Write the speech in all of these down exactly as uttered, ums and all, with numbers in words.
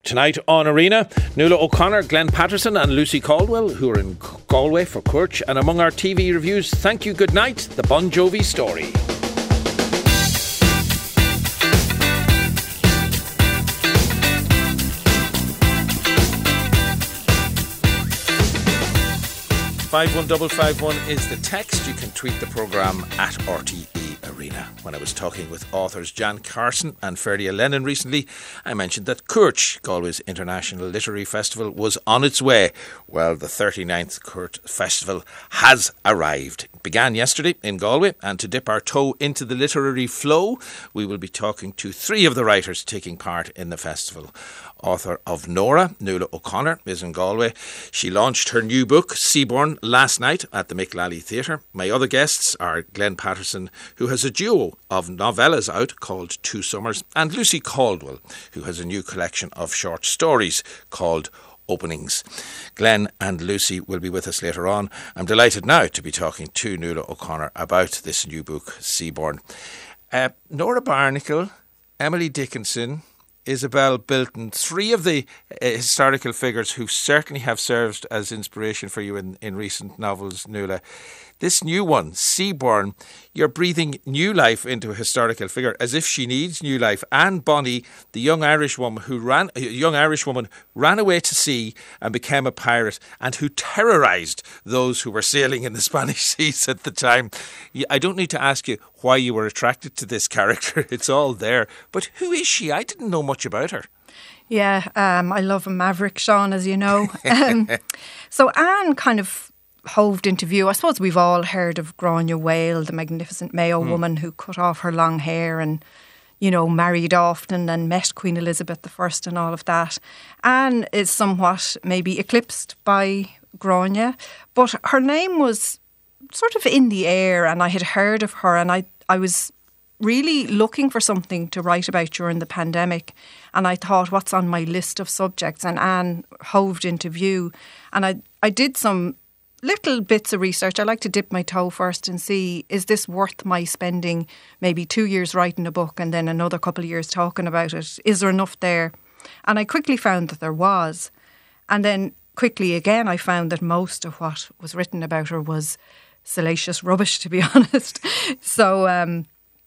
Tonight on Arena, Nuala O'Connor, Glenn Patterson and Lucy Caldwell, who are in Galway for Courch. And among our T V reviews, Thank You Good Night, the Bon Jovi Story. five one five five one is the text. You can tweet the programme at R T E Arena. When I was talking with authors Jan Carson and Ferdia Lennon recently, I mentioned that Courch, Galway's International Literary Festival, was on its way. Well, the thirty-ninth Courch Festival has arrived. It began yesterday in Galway, and to dip our toe into the literary flow, we will be talking to three of the writers taking part in the festival. Author of Nora, Nuala O'Connor, is in Galway. She launched her new book, Seaborn, last night at the Mick Lally Theatre. My other guests are Glenn Patterson, who has a duo of novellas out called Two Summers, and Lucy Caldwell, who has a new collection of short stories called Openings. Glenn and Lucy will be with us later on. I'm delighted now to be talking to Nuala O'Connor about this new book, Seaborn. Uh, Nora Barnacle, Emily Dickinson, Isabel Bilton, three of the uh, historical figures who certainly have served as inspiration for you in, in recent novels, Nuala. This new one, Seaborn, you're breathing new life into a historical figure as if she needs new life. Anne Bonny, the young Irish woman who ran, a young Irish woman ran away to sea and became a pirate, and who terrorised those who were sailing in the Spanish seas at the time. I don't need to ask you why you were attracted to this character. It's all there. But who is she? I didn't know much about her. Yeah, um, I love a maverick, Sean, as you know. Um, so Anne kind of hoved into view. I suppose we've all heard of Grania Whale, the magnificent Mayo mm. woman who cut off her long hair and, you know, married often and met Queen Elizabeth the First and all of that. Anne is somewhat maybe eclipsed by Grania, but her name was sort of in the air, and I had heard of her, and I, I was really looking for something to write about during the pandemic, and I thought, what's on my list of subjects? And Anne hoved into view, and I, I did some little bits of research. I like to dip my toe first and see, is this worth my spending maybe two years writing a book and then another couple of years talking about it? Is there enough there? And I quickly found that there was. And then quickly again, I found that most of what was written about her was salacious rubbish, to be honest. So um,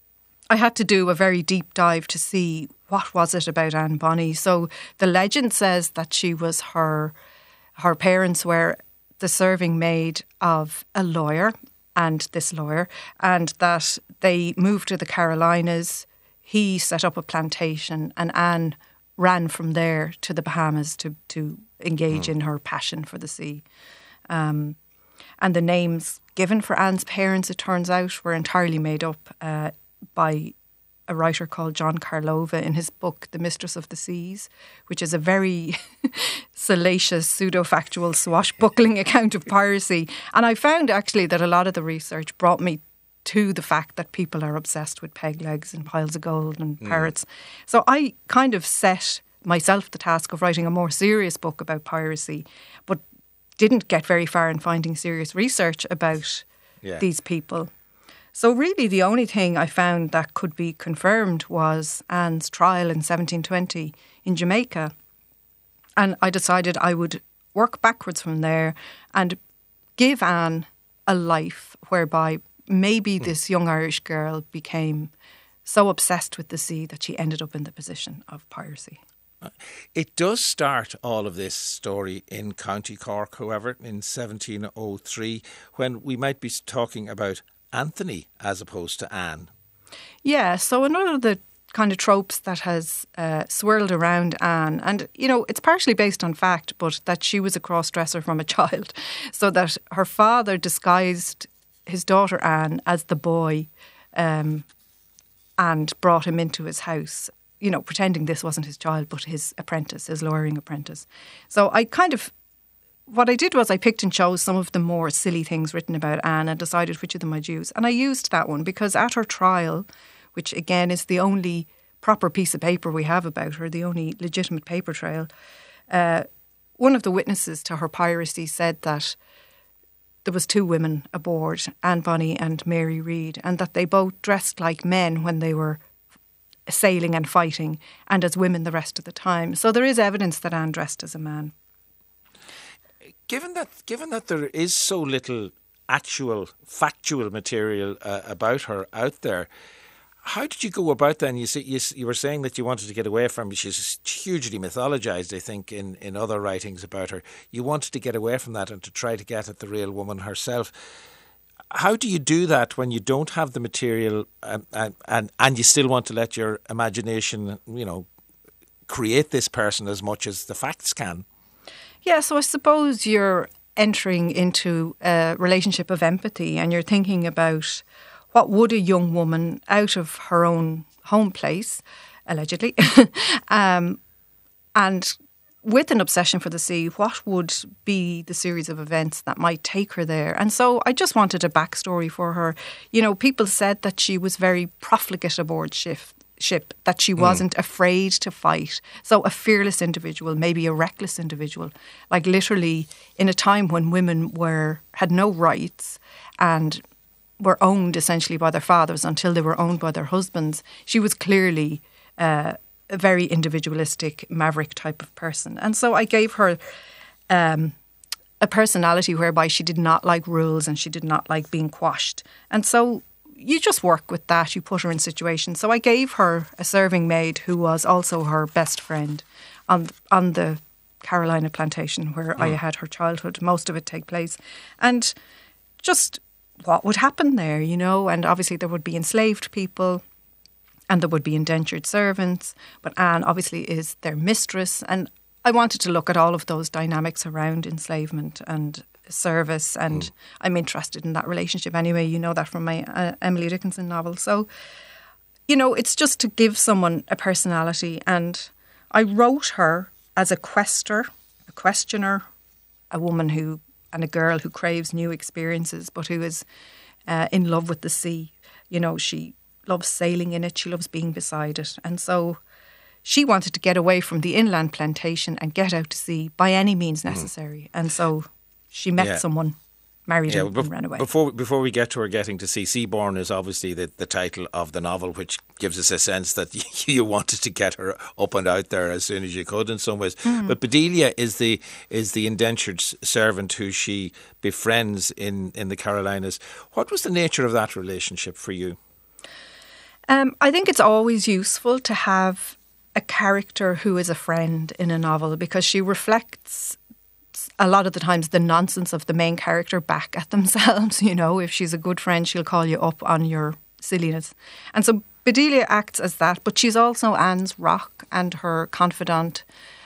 I had to do a very deep dive to see what was it about Anne Bonny. So the legend says that she was her, her parents were the serving maid of a lawyer and this lawyer, and that they moved to the Carolinas. He set up a plantation, and Anne ran from there to the Bahamas to, to engage mm. in her passion for the sea. Um, and the names given for Anne's parents, it turns out, were entirely made up uh, by a writer called John Karlova in his book, The Mistress of the Seas, which is a very salacious, pseudo-factual, swashbuckling account of piracy. And I found actually that a lot of the research brought me to the fact that people are obsessed with peg legs and piles of gold and parrots. Mm. So I kind of set myself the task of writing a more serious book about piracy, but didn't get very far in finding serious research about yeah. these people. So really the only thing I found that could be confirmed was Anne's trial in seventeen twenty in Jamaica. And I decided I would work backwards from there and give Anne a life whereby maybe mm. this young Irish girl became so obsessed with the sea that she ended up in the position of piracy. It does start all of this story in County Cork, however, in seventeen oh three, when we might be talking about Anthony as opposed to Anne. Yeah, so another of the kind of tropes that has uh, swirled around Anne, and, you know, it's partially based on fact, but that she was a cross-dresser from a child, so that her father disguised his daughter Anne as the boy um, and brought him into his house, you know, pretending this wasn't his child, but his apprentice, his lawyering apprentice. So I kind of What I did was I picked and chose some of the more silly things written about Anne and decided which of them I'd use. And I used that one because at her trial, which again is the only proper piece of paper we have about her, the only legitimate paper trail, uh, one of the witnesses to her piracy said that there was two women aboard, Anne Bonny and Mary Read, and that they both dressed like men when they were sailing and fighting, and as women the rest of the time. So there is evidence that Anne dressed as a man. Given that, given that there is so little actual factual material uh, about her out there, how did you go about then? You, see, you you were saying that you wanted to get away from her. She's hugely mythologized, I think, in, in other writings about her. You wanted to get away from that and to try to get at the real woman herself. How do you do that when you don't have the material and, and, and you still want to let your imagination, you know, create this person as much as the facts can? Yeah, so I suppose you're entering into a relationship of empathy and you're thinking about what would a young woman out of her own home place, allegedly, um, and with an obsession for the sea, what would be the series of events that might take her there? And so I just wanted a backstory for her. You know, people said that she was very profligate aboard ship, ship that she wasn't mm. afraid to fight. So a fearless individual, maybe a reckless individual, like literally in a time when women were had no rights and were owned essentially by their fathers until they were owned by their husbands. She was clearly uh, a very individualistic, maverick type of person. And so I gave her um, a personality whereby she did not like rules and she did not like being quashed. And so you just work with that. You put her in situations. So I gave her a serving maid who was also her best friend on, on the Carolina plantation where mm. I had her childhood, most of it take place. And just what would happen there, you know, and obviously there would be enslaved people and there would be indentured servants, but Anne obviously is their mistress, and I wanted to look at all of those dynamics around enslavement and service, and mm. I'm interested in that relationship anyway, you know that from my uh, Emily Dickinson novel. So, you know, it's just to give someone a personality, and I wrote her as a quester, a questioner, a woman who and a girl who craves new experiences, but who is uh, in love with the sea. You know, she loves sailing in it, she loves being beside it. And so she wanted to get away from the inland plantation and get out to sea by any means necessary. Mm. And so she met yeah. someone, married yeah, him, well, and ran away. Before before we get to her getting to sea, Seaborn is obviously the, the title of the novel, which gives us a sense that you, you wanted to get her up and out there as soon as you could in some ways. Mm. But Bedelia is the is the indentured servant who she befriends in, in the Carolinas. What was the nature of that relationship for you? Um, I think it's always useful to have a character who is a friend in a novel because she reflects a lot of the times the nonsense of the main character back at themselves. You know, if she's a good friend, she'll call you up on your silliness. And so Bedelia acts as that, but she's also Anne's rock and her confidant.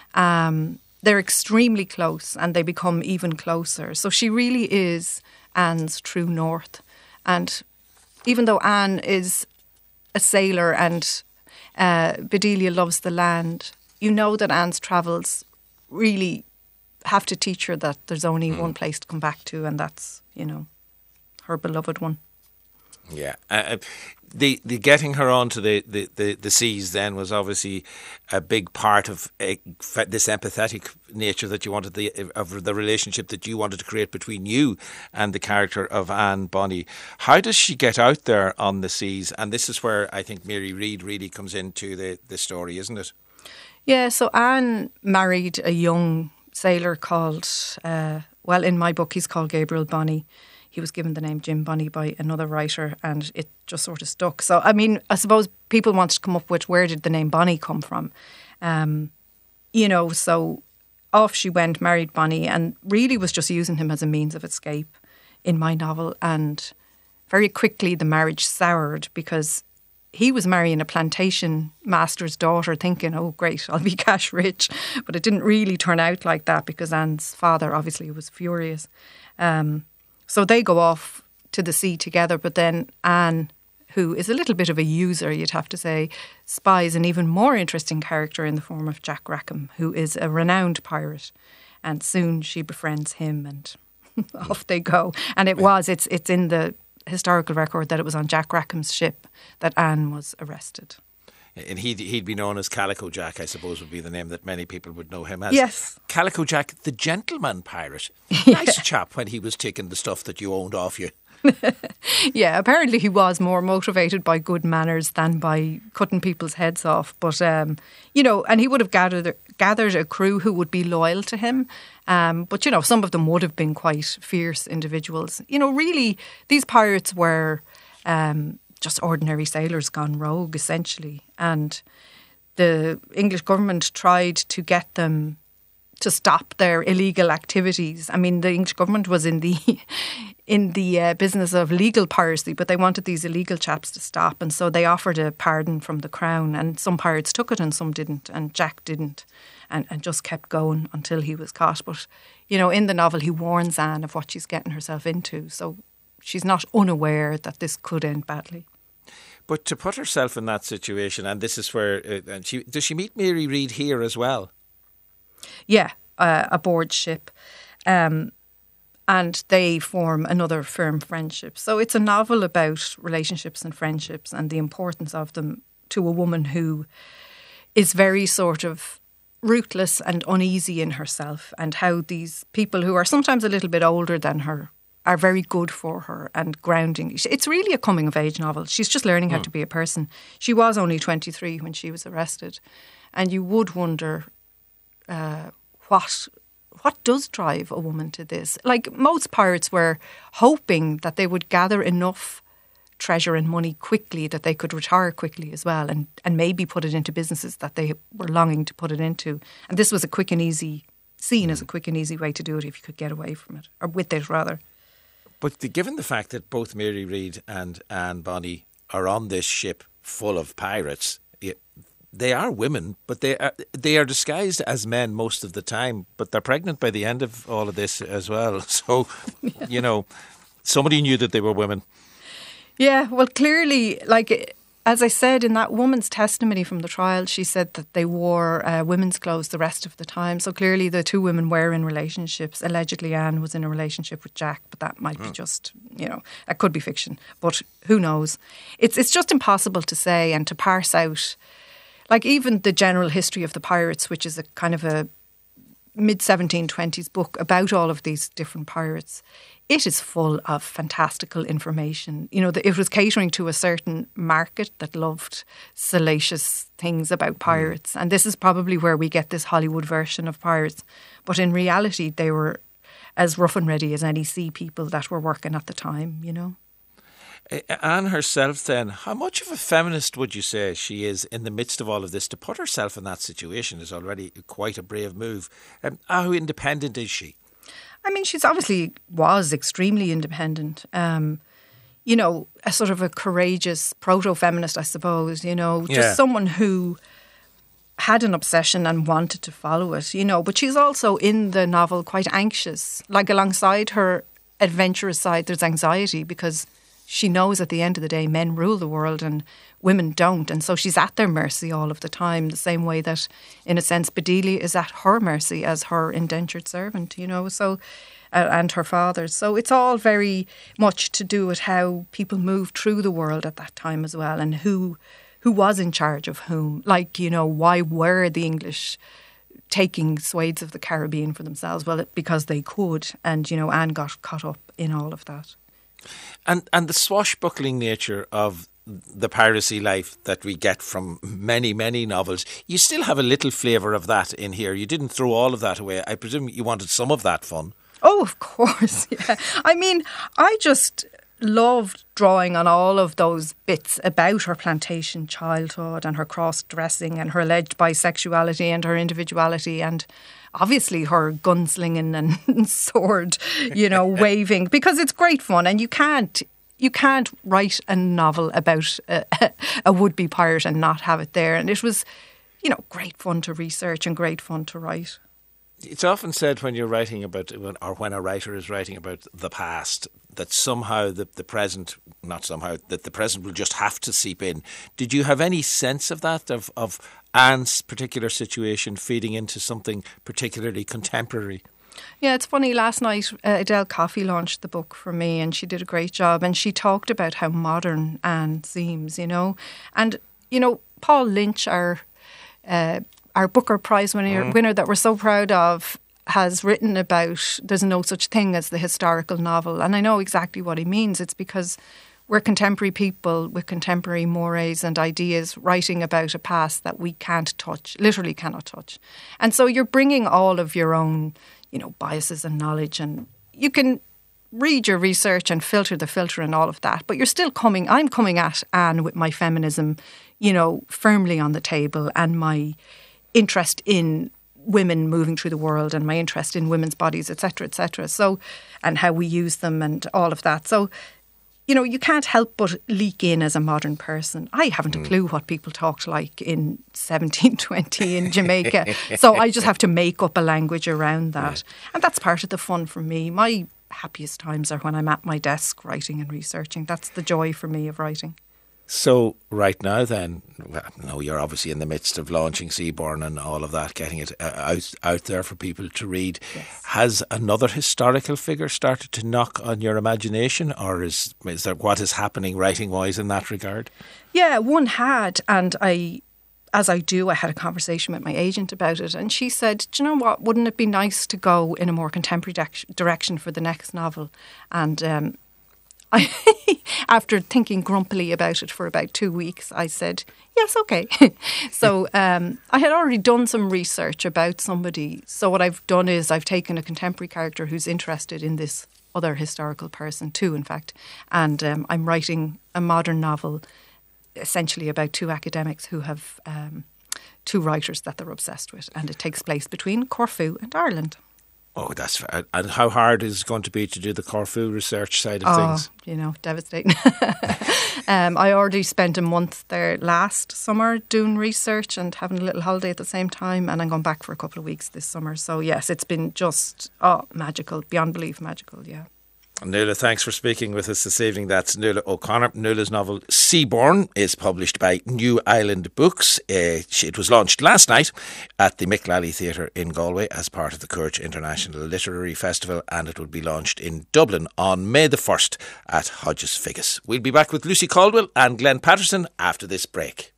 Um, they're extremely close and they become even closer. So she really is Anne's true north. And even though Anne is a sailor and uh, Bedelia loves the land, you know that Anne's travels really have to teach her that there's only mm. one place to come back to, and that's, you know, her beloved one. Yeah. Uh, the the getting her onto the, the, the, the seas then was obviously a big part of a, this empathetic nature that you wanted, the of the relationship that you wanted to create between you and the character of Anne Bonny. How does she get out there on the seas? And this is where I think Mary Read really comes into the, the story, isn't it? Yeah, so Anne married a young sailor called, uh, well, in my book he's called Gabriel Bonny. He was given the name Jim Bonny by another writer and it just sort of stuck. So, I mean, I suppose people wanted to come up with where did the name Bonny come from? Um, you know, so off she went, married Bonny, and really was just using him as a means of escape in my novel. And very quickly the marriage soured because he was marrying a plantation master's daughter thinking, oh, great, I'll be cash rich. But it didn't really turn out like that because Anne's father obviously was furious. Um So they go off to the sea together, but then Anne, who is a little bit of a user, you'd have to say, spies an even more interesting character in the form of Jack Rackham, who is a renowned pirate. And soon she befriends him and off they go. And it was, it's it's in the historical record that it was on Jack Rackham's ship that Anne was arrested. And he'd, he'd be known as Calico Jack, I suppose would be the name that many people would know him as. Yes. Calico Jack, the gentleman pirate. Yeah. Nice chap when he was taking the stuff that you owned off you. Yeah, apparently he was more motivated by good manners than by cutting people's heads off. But, um, you know, and he would have gathered gathered a crew who would be loyal to him. Um, but, you know, some of them would have been quite fierce individuals. You know, really, these pirates were um, just ordinary sailors gone rogue, essentially. And the English government tried to get them to stop their illegal activities. I mean, the English government was in the in the uh, business of legal piracy, but they wanted these illegal chaps to stop, and so they offered a pardon from the crown, and some pirates took it and some didn't, and Jack didn't, and, and just kept going until he was caught. But, you know, in the novel he warns Anne of what she's getting herself into, so she's not unaware that this could end badly. But to put herself in that situation, and this is where, uh, and she does she meet Mary Read here as well? Yeah, uh, aboard ship. Um, and they form another firm friendship. So it's a novel about relationships and friendships and the importance of them to a woman who is very sort of ruthless and uneasy in herself, and how these people who are sometimes a little bit older than her are very good for her and grounding. It's really a coming-of-age novel. She's just learning how mm. to be a person. She was only twenty-three when she was arrested. And you would wonder... Uh, what what does drive a woman to this? Like, most pirates were hoping that they would gather enough treasure and money quickly that they could retire quickly as well, and, and maybe put it into businesses that they were longing to put it into. And this was a quick and easy, seen as a quick and easy way to do it if you could get away from it, or with it rather. But the, given the fact that both Mary Read and Anne Bonny are on this ship full of pirates, it, they are women, but they are they are disguised as men most of the time. But they're pregnant by the end of all of this as well. So, yeah. you know, somebody knew that they were women. Yeah, well, clearly, like, as I said, in that woman's testimony from the trial, she said that they wore uh, women's clothes the rest of the time. So clearly the two women were in relationships. Allegedly, Anne was in a relationship with Jack, but that might mm. be just, you know, that could be fiction. But who knows? It's it's just impossible to say and to parse out. Like, even the general history of the pirates, which is a kind of a mid seventeen twenties book about all of these different pirates, it is full of fantastical information. You know, it was catering to a certain market that loved salacious things about pirates. Mm. And this is probably where we get this Hollywood version of pirates. But in reality, they were as rough and ready as any sea people that were working at the time, you know. Anne herself then, how much of a feminist would you say she is in the midst of all of this? To put herself in that situation is already quite a brave move. Um, how independent is she? I mean, she's obviously was extremely independent. Um, you know, a sort of a courageous proto-feminist, I suppose, you know, just yeah. someone who had an obsession and wanted to follow it, you know. But she's also in the novel quite anxious. Like, alongside her adventurous side, there's anxiety because she knows at the end of the day men rule the world and women don't. And so she's at their mercy all of the time, the same way that, in a sense, Bedelia is at her mercy as her indentured servant, you know, so uh, and her father's. So it's all very much to do with how people moved through the world at that time as well, and who who was in charge of whom. Like, you know, why were the English taking swathes of the Caribbean for themselves? Well, it, because they could. And, you know, Anne got caught up in all of that. And and the swashbuckling nature of the piracy life that we get from many, many novels, you still have a little flavour of that in here. You didn't throw all of that away. I presume you wanted some of that fun. Oh, of course, yeah. I mean, I just loved drawing on all of those bits about her plantation childhood and her cross-dressing and her alleged bisexuality and her individuality and obviously her gunslinging and sword, you know, waving, because it's great fun, and you can't you can't write a novel about a, a would-be pirate and not have it there. And it was, you know, great fun to research and great fun to write. It's often said when you're writing about, or when a writer is writing about the past, that somehow the, the present, not somehow, that the present will just have to seep in. Did you have any sense of that, of, of Anne's particular situation feeding into something particularly contemporary? Yeah, it's funny. Last night, uh, Adele Coffey launched the book for me, and she did a great job. And she talked about how modern Anne seems, you know. And, you know, Paul Lynch, our uh, our Booker Prize winner, mm. winner that we're so proud of, has written about there's no such thing as the historical novel. And I know exactly what he means. It's because we're contemporary people with contemporary mores and ideas writing about a past that we can't touch, literally cannot touch. And so you're bringing all of your own, you know, biases and knowledge, and you can read your research and filter the filter and all of that. But you're still coming, I'm coming at Anne with my feminism, you know, firmly on the table, and my interest in women moving through the world and my interest in women's bodies, et cetera, et cetera. So, and how we use them and all of that. So, you know, you can't help but leak in as a modern person. I haven't a clue what people talked like in seventeen twenty in Jamaica. So I just have to make up a language around that. And that's part of the fun for me. My happiest times are when I'm at my desk writing and researching. That's the joy for me of writing. So right now then, well, no, you're obviously in the midst of launching Seaborn and all of that, getting it uh, out out there for people to read. Yes. Has another historical figure started to knock on your imagination, or is is there what is happening writing-wise in that regard? Yeah, one had, and I, as I do, I had a conversation with my agent about it, and she said, do you know what, wouldn't it be nice to go in a more contemporary de- direction for the next novel? And um I, after thinking grumpily about it for about two weeks, I said, yes, okay. So um, I had already done some research about somebody. So what I've done is I've taken a contemporary character who's interested in this other historical person too, in fact. And um, I'm writing a modern novel essentially about two academics who have um, two writers that they're obsessed with. And it takes place between Corfu and Ireland. Oh, that's and how hard is it going to be to do the Corfu research side of oh, things? You know, devastating. um, I already spent a month there last summer doing research and having a little holiday at the same time, and I'm going back for a couple of weeks this summer. So yes, it's been just oh magical, beyond belief magical. Yeah. Nuala, thanks for speaking with us this evening. That's Nuala O'Connor. Nuala's novel Seaborn is published by New Island Books. Uh, it was launched last night at the Mick Lally Theatre in Galway as part of the Courage International Literary Festival, and it will be launched in Dublin on May the first at Hodges Figgis. We'll be back with Lucy Caldwell and Glenn Patterson after this break.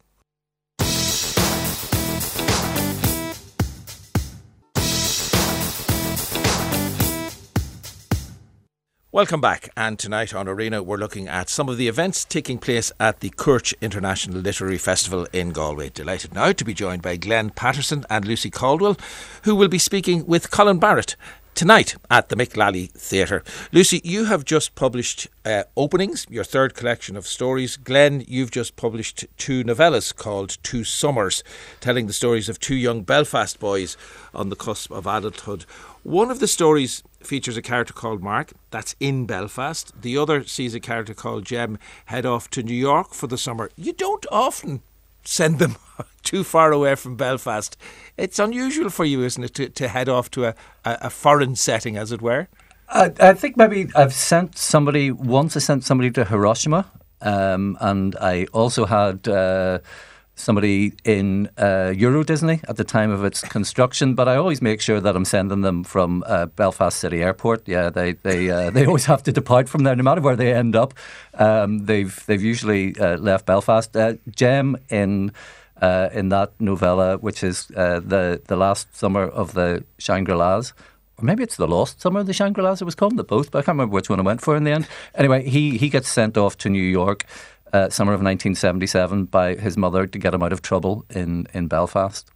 Welcome back, and tonight on Arena we're looking at some of the events taking place at the Courage International Literary Festival in Galway. Delighted now to be joined by Glenn Patterson and Lucy Caldwell, who will be speaking with Colin Barrett tonight at the Mick Lally Theatre. Lucy, you have just published uh, Openings, your third collection of stories. Glenn, you've just published two novellas called Two Summers, telling the stories of two young Belfast boys on the cusp of adulthood. One of the stories features a character called Mark, that's in Belfast. The other sees a character called Jem head off to New York for the summer. You don't often send them too far away from Belfast. It's unusual for you, isn't it, to, to head off to a, a, a foreign setting, as it were? I, I think maybe I've sent somebody, once I sent somebody to Hiroshima, um, and I also had uh, somebody in uh, Euro Disney at the time of its construction, but I always make sure that I'm sending them from uh, Belfast City Airport. Yeah, they they uh, they always have to depart from there, no matter where they end up. Um, they've they've usually uh, left Belfast. Uh, Jem in uh, in that novella, which is uh, the the last summer of the Shangri-Las. Or maybe it's the Lost Summer of the Shangri-Las it was called, the both, but I can't remember which one I went for in the end. Anyway, he, he gets sent off to New York, uh, summer of nineteen seventy-seven, by his mother to get him out of trouble in, in Belfast.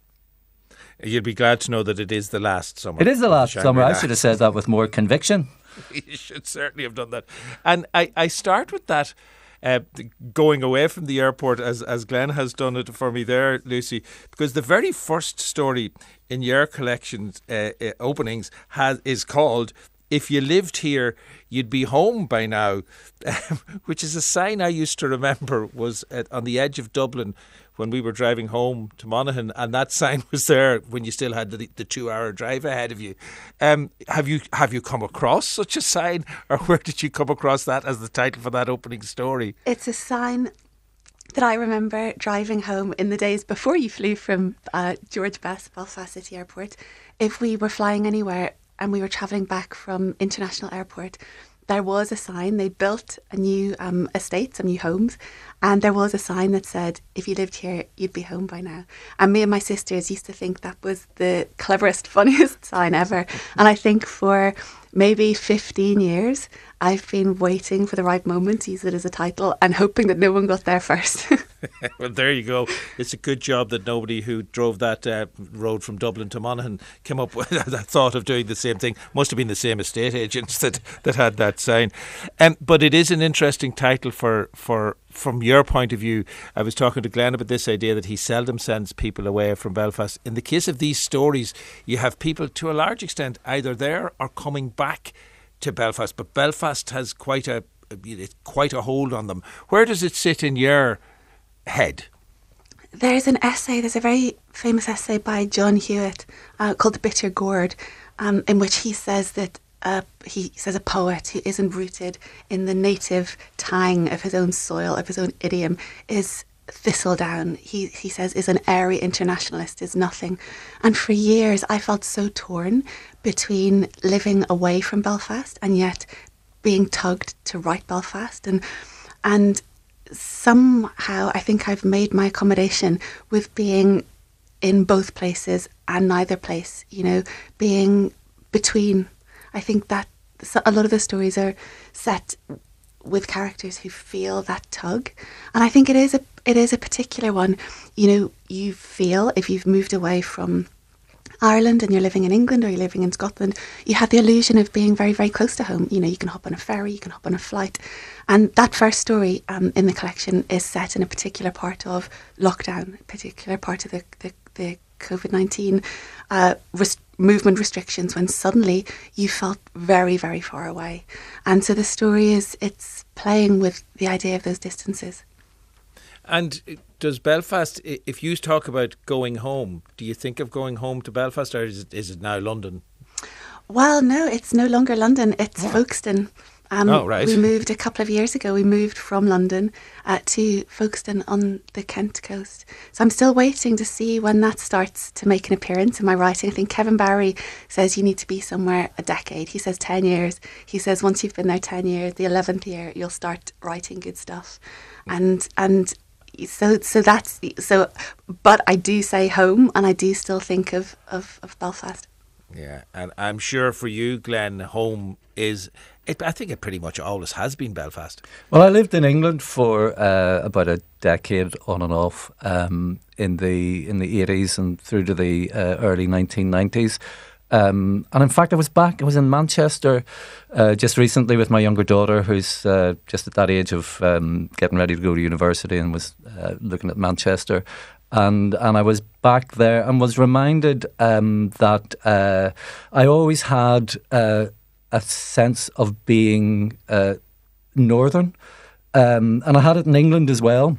You'd be glad to know that it is the last summer. It is the last summer. I should have said that with more conviction. You should certainly have done that. And I, I start with that, uh, going away from the airport, as, as Glenn has done it for me there, Lucy, because the very first story in your collection's uh, uh, openings has is called If You Lived Here, You'd Be Home By Now, which is a sign I used to remember was at, on the edge of Dublin when we were driving home to Monaghan, and that sign was there when you still had the, the two-hour drive ahead of you. Um, have you have you come across such a sign, or where did you come across that as the title for that opening story? It's a sign that I remember driving home in the days before you flew from uh, George Best, Belfast City Airport. If we were flying anywhere and we were travelling back from International Airport, there was a sign. They built a new um, estate, some new homes, and there was a sign that said, if you lived here, you'd be home by now. And me and my sisters used to think that was the cleverest, funniest sign ever. And I think for maybe fifteen years, I've been waiting for the right moment to use it as a title and hoping that no one got there first. Well, there you go. It's a good job that nobody who drove that uh, road from Dublin to Monaghan came up with that thought of doing the same thing. Must have been the same estate agents that, that had that sign. Um, but it is an interesting title for, for from your point of view. I was talking to Glenn about this idea that he seldom sends people away from Belfast. In the case of these stories, you have people to a large extent either there or coming back to Belfast. But Belfast has quite a quite a hold on them. Where does it sit in your head? There's an essay, there's a very famous essay by John Hewitt uh, called The Bitter Gourd, um, in which he says that uh, he says a poet who isn't rooted in the native tang of his own soil, of his own idiom, is thistledown. He he says is an airy internationalist, is nothing. And for years I felt so torn between living away from Belfast and yet being tugged to write Belfast, and and somehow I think I've made my accommodation with being in both places and neither place, you know, being between. I think that a lot of the stories are set with characters who feel that tug, and I think it is a it is a particular one. You know, you feel if you've moved away from Ireland and you're living in England or you're living in Scotland, you have the illusion of being very, very close to home. You know, you can hop on a ferry, you can hop on a flight. And that first story um, in the collection is set in a particular part of lockdown, a particular part of the, the, the COVID nineteen uh, rest- movement restrictions, when suddenly you felt very, very far away. And so the story is, it's playing with the idea of those distances. And does Belfast, if you talk about going home, do you think of going home to Belfast, or is it, is it now London? Well, no, it's no longer London. It's oh. Folkestone. Um, oh, right. We moved a couple of years ago. We moved from London uh, to Folkestone on the Kent coast. So I'm still waiting to see when that starts to make an appearance in my writing. I think Kevin Barry says you need to be somewhere a decade. He says ten years. He says once you've been there ten years, the eleventh year, you'll start writing good stuff. And and so so that's so. But I do say home, and I do still think of of, of Belfast. Yeah, and I'm sure for you, Glenn, home is. It, I think it pretty much always has been Belfast. Well, I lived in England for uh, about a decade on and off um, in the in the eighties and through to the uh, early nineteen nineties. Um, and in fact, I was back, I was in Manchester uh, just recently with my younger daughter, who's uh, just at that age of um, getting ready to go to university, and was uh, looking at Manchester. And and I was back there and was reminded um, that uh, I always had uh, a sense of being uh, northern, um, and I had it in England as well.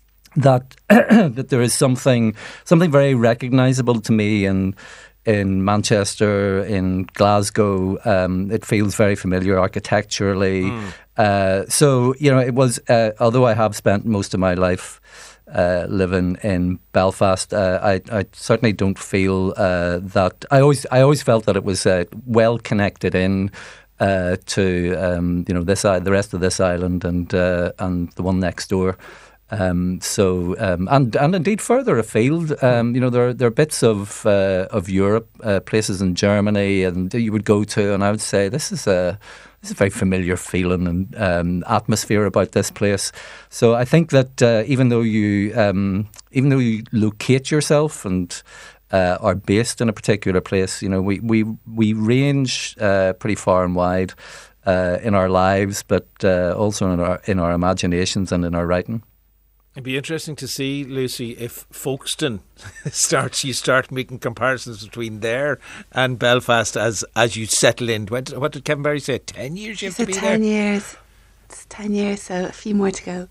That that there is something something very recognisable to me in in Manchester, in Glasgow. Um, it feels very familiar architecturally. Mm. Uh, so you know, it was. Uh, although I have spent most of my life Uh, living in Belfast, uh, I, I certainly don't feel uh, that. I always, I always felt that it was uh, well connected in uh, to um, you know this, the rest of this island, and uh, and the one next door. Um, so um, and and indeed further afield, um, you know, there there are bits of uh, of Europe, uh, places in Germany, and you would go to, and I would say this is a. There's a very familiar feeling and um, atmosphere about this place. So I think that uh, even though you um, even though you locate yourself and uh, are based in a particular place, you know, we we we range uh, pretty far and wide uh, in our lives, but uh, also in our in our imaginations and in our writing. It'd be interesting to see, Lucy, if Folkestone starts, you start making comparisons between there and Belfast as as you settle in. What did, what did Kevin Barry say? Ten years you have he to be ten there? ten years. It's ten years, so a few more to go.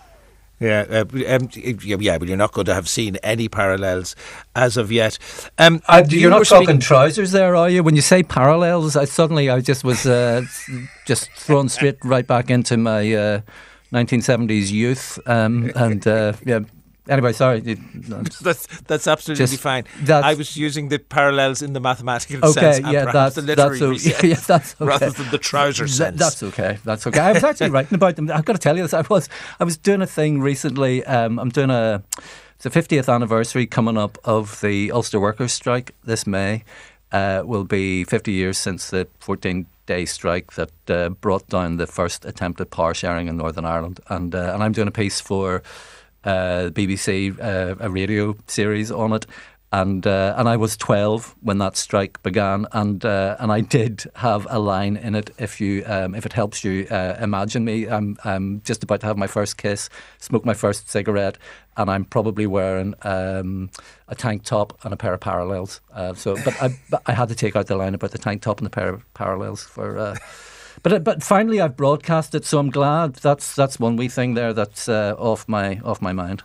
Yeah, uh, um, yeah, but you're not going to have seen any parallels as of yet. Um, uh, you're you not talking speaking- trousers there, are you? When you say parallels, I suddenly I just was uh, just thrown straight right back into my Uh, nineteen seventies youth, um, and uh, yeah, Anyway, sorry. that's that's absolutely Just, fine. That's, I was using the parallels in the mathematical okay, sense, and yeah, perhaps that's, the literary that's, sense, yeah, that's okay. rather than the trouser sense. That's okay. That's okay. I was actually writing about them. I've got to tell you this. I was I was doing a thing recently. Um, I'm doing a it's the fiftieth anniversary coming up of the Ulster Workers' Strike this May. Uh, will be fifty years since the fourteen-day strike that uh, brought down the first attempt at power sharing in Northern Ireland, and uh, and I'm doing a piece for uh, the B B C, uh, a radio series on it. And uh, and I was twelve when that strike began, and uh, and I did have a line in it. If you um, if it helps you uh, imagine me, I'm I'm just about to have my first kiss, smoke my first cigarette, and I'm probably wearing um, a tank top and a pair of parallels. Uh, so, but I but I had to take out the line about the tank top and the pair of parallels for. Uh, but but finally, I've broadcast it, so I'm glad. That's that's one wee thing there that's uh, off my off my mind.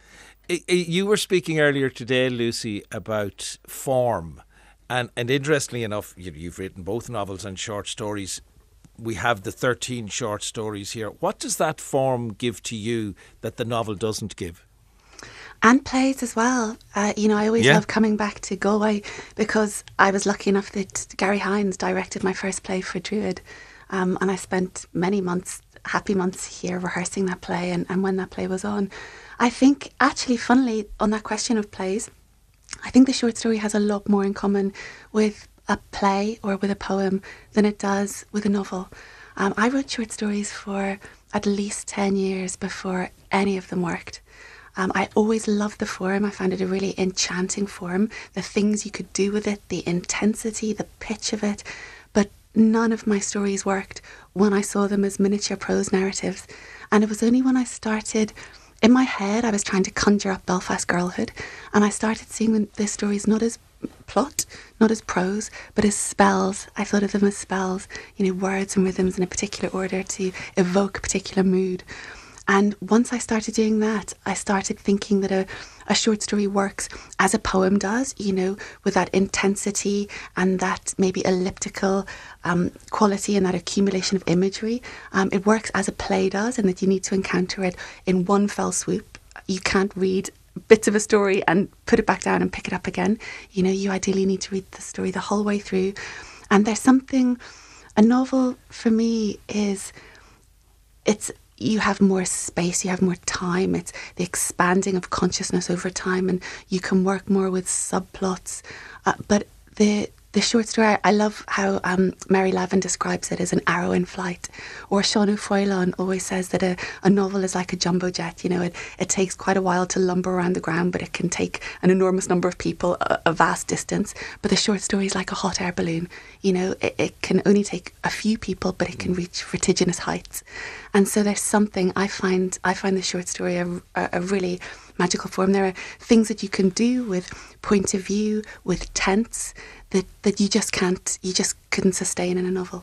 You were speaking earlier today, Lucy, about form. And, and interestingly enough, you, you've written both novels and short stories. We have the thirteen short stories here. What does that form give to you that the novel doesn't give? And plays as well. Uh, you know, I always yeah. love coming back to Galway because I was lucky enough that Gary Hines directed my first play for Druid. Um, and I spent many months, happy months here rehearsing that play and, and when that play was on. I think, actually, funnily, on that question of plays, I think the short story has a lot more in common with a play or with a poem than it does with a novel. Um, I wrote short stories for at least ten years before any of them worked. Um, I always loved the form. I found it a really enchanting form, the things you could do with it, the intensity, the pitch of it. But none of my stories worked when I saw them as miniature prose narratives. And it was only when I started... In my head, I was trying to conjure up Belfast girlhood, and I started seeing the stories not as plot, not as prose, but as spells. I thought of them as spells, you know, words and rhythms in a particular order to evoke a particular mood. And once I started doing that, I started thinking that a, a short story works as a poem does, you know, with that intensity and that maybe elliptical um, quality and that accumulation of imagery. Um, it works as a play does, and that you need to encounter it in one fell swoop. You can't read bits of a story and put it back down and pick it up again. You know, you ideally need to read the story the whole way through. And there's something, a novel for me is, it's, you have more space, you have more time, it's the expanding of consciousness over time, and you can work more with subplots. Uh, but the the short story, I, I love how um, Mary Lavin describes it as an arrow in flight. Or Sean O'Foylan always says that a, a novel is like a jumbo jet. You know, it, it takes quite a while to lumber around the ground, but it can take an enormous number of people a, a vast distance. But the short story is like a hot air balloon. You know, it, it can only take a few people, but it can reach vertiginous heights. And so there's something, I find I find the short story a, a, a really magical form. There are things that you can do with point of view, with tense, that, that you just can't, you just couldn't sustain in a novel.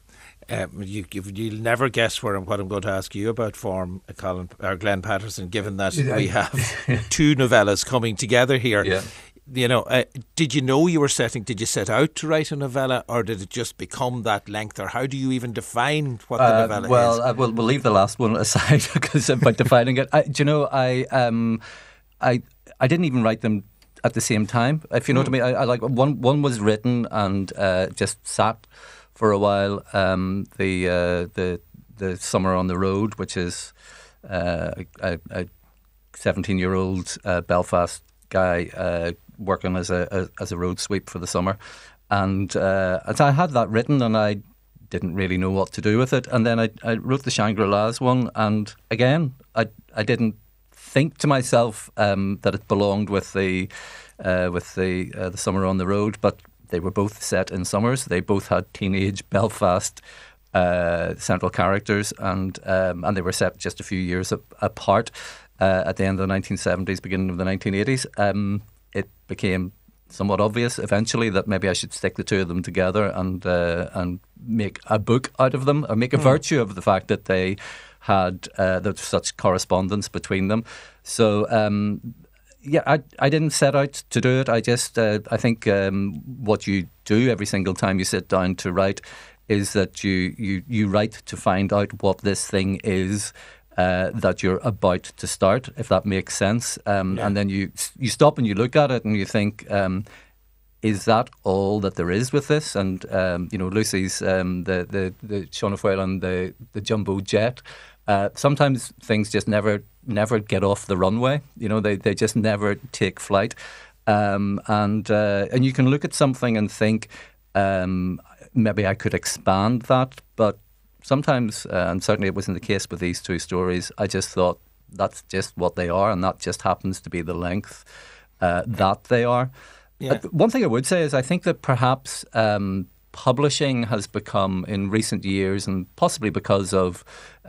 Um, you, you'll never guess where I'm, what I'm going to ask you about form, uh, Colin or Glenn Patterson, given that yeah. we have two novellas coming together here. Yeah. You know, uh, did you know you were setting, did you set out to write a novella, or did it just become that length, or how do you even define what the uh, novella well, is? Well, uh, we'll, we'll leave the last one aside because about defining it. I, do you know, I, um, I, I didn't even write them at the same time, if you know mm. what I mean. I, I like one. One was written and uh, just sat for a while. Um, the uh, the the Summer on the Road, which is uh, a seventeen-year-old uh, Belfast guy uh, working as a, a as a road sweep for the summer, and uh, I had that written, and I didn't really know what to do with it. And then I, I wrote the Shangri-Las one, and again, I I didn't think to myself um, that it belonged with the uh, with the uh, the Summer on the Road, but they were both set in summers. They both had teenage Belfast uh, central characters, and um, and they were set just a few years a- apart. Uh, at the end of the nineteen seventies, beginning of the nineteen eighties, um, it became somewhat obvious eventually that maybe I should stick the two of them together and uh, and make a book out of them, or make a mm. virtue of the fact that they had uh, there was such correspondence between them. So um, yeah, I I didn't set out to do it. I just uh, I think um, what you do every single time you sit down to write is that you you you write to find out what this thing is. uh, that you're about to start, if that makes sense. Um, Yeah. And then you you stop and you look at it and you think, um, is that all that there is with this? And um, you know, Lucy's um, the the the Sean Whalen, the the jumbo jet. Uh, sometimes things just never never get off the runway. You know, they they just never take flight. Um, and uh, and you can look at something and think, um, maybe I could expand that, but sometimes, uh, and certainly it wasn't the case with these two stories, I just thought that's just what they are, and that just happens to be the length uh, that they are. Yeah. Uh, one thing I would say is I think that perhaps um, publishing has become, in recent years, and possibly because of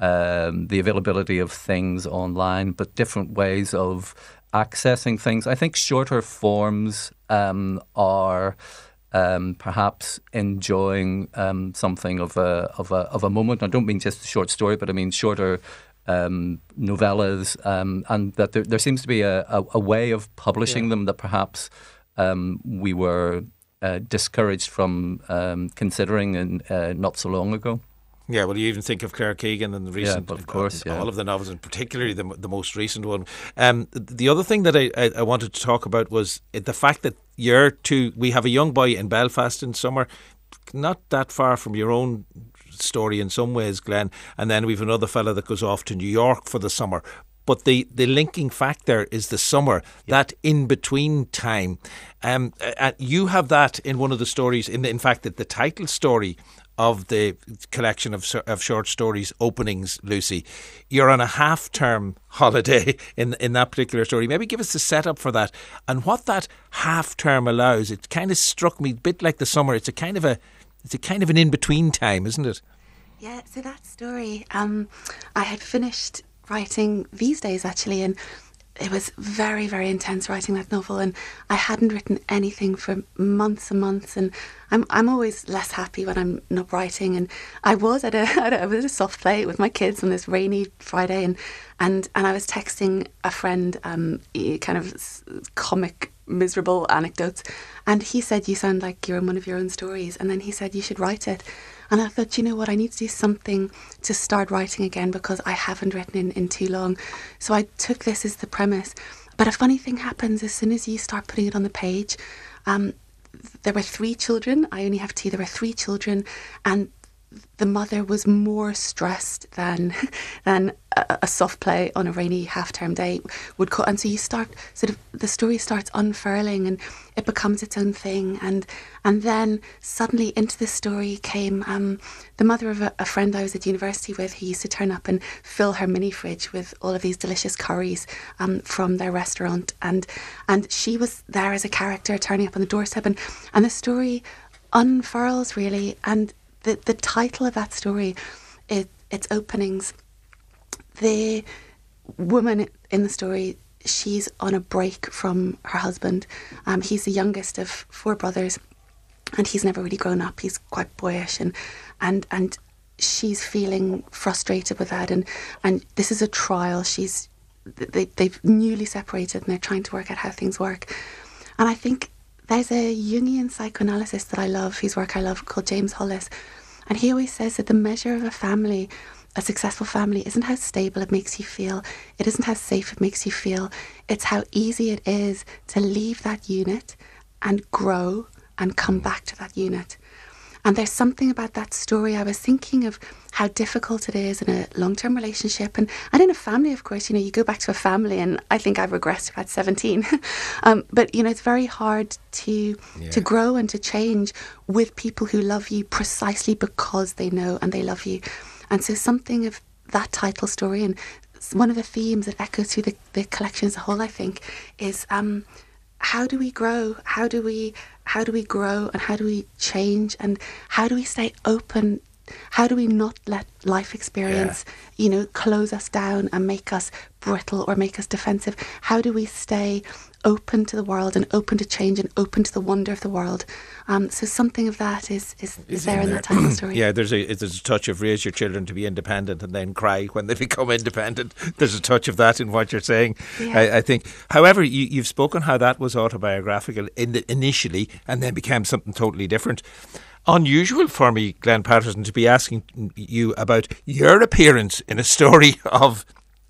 um, the availability of things online, but different ways of accessing things. I think shorter forms um, are um, perhaps enjoying um, something of a of a of a moment. I don't mean just a short story, but I mean shorter um, novellas, um, and that there, there seems to be a, a, a way of publishing Yeah. them that perhaps um, we were uh, discouraged from um, considering in, uh, not so long ago. Yeah, well, you even think of Claire Keegan and the recent, Yeah, of course, uh, yeah. all of the novels, and particularly the the most recent one. Um, the other thing that I, I, I wanted to talk about was the fact that you're two. We have a young boy in Belfast in summer, not that far from your own story in some ways, Glenn. And then we've another fella that goes off to New York for the summer. But the, the linking factor is the summer, that in between time. Um, uh, you have that in one of the stories. In the, in fact, that the title story of the collection of of short stories openings, Lucy, you're on a half term holiday in in that particular story. Maybe give us the setup for that and what that half term allows. It kind of struck me a bit like the summer. It's a kind of a it's a kind of an in between time, isn't it? Yeah, so that story, um, I had finished writing these days actually, and it was very, very intense writing that novel, and I hadn't written anything for months and months, and I'm I'm always less happy when I'm not writing, and I was at a, at a I was at a soft play with my kids on this rainy Friday, and and, and I was texting a friend um, kind of comic, miserable anecdotes, and he said, "You sound like you're in one of your own stories," and then he said, "You should write it." And I thought, you know what, I need to do something to start writing again because I haven't written in, in too long. So I took this as the premise. But a funny thing happens as soon as you start putting it on the page. Um, there were three children. I only have two. There were three children. And the mother was more stressed than than a, a soft play on a rainy half-term day would co- and so you start sort of the story starts unfurling and it becomes its own thing, and and then suddenly into the story came um, the mother of a, a friend I was at university with, who used to turn up and fill her mini fridge with all of these delicious curries um, from their restaurant, and and she was there as a character turning up on the doorstep, and and the story unfurls really. And The, the title of that story, it, its openings, the woman in the story, she's on a break from her husband. Um, he's the youngest of four brothers, and he's never really grown up. He's quite boyish, and and and she's feeling frustrated with that. And, and this is a trial. She's they, they've newly separated, and they're trying to work out how things work. And I think there's a Jungian psychoanalyst that I love, whose work I love, called James Hollis. And he always says that the measure of a family, a successful family, isn't how stable it makes you feel. It isn't how safe it makes you feel. It's how easy it is to leave that unit and grow and come back to that unit. And there's something about that story. I was thinking of how difficult it is in a long-term relationship. And, and in a family, of course, you know, you go back to a family, and I think I've regressed about seventeen. um, but, you know, it's very hard to yeah. to grow and to change with people who love you precisely because they know and they love you. And so something of that title story, and one of the themes that echoes through the, the collection as a whole, I think, is um, how do we grow? How do we... How do we grow, and how do we change, and how do we stay open? How do we not let life experience, yeah. you know, close us down and make us brittle or make us defensive? How do we stay open to the world and open to change and open to the wonder of the world? Um, so something of that is is, is there in, in that title story. Yeah, there's a there's a touch of raise your children to be independent and then cry when they become independent. There's a touch of that in what you're saying, yeah. I, I think. However, you, you've spoken how that was autobiographical in the, initially and then became something totally different. unusual for me, Glenn Patterson, to be asking you about your appearance in a story of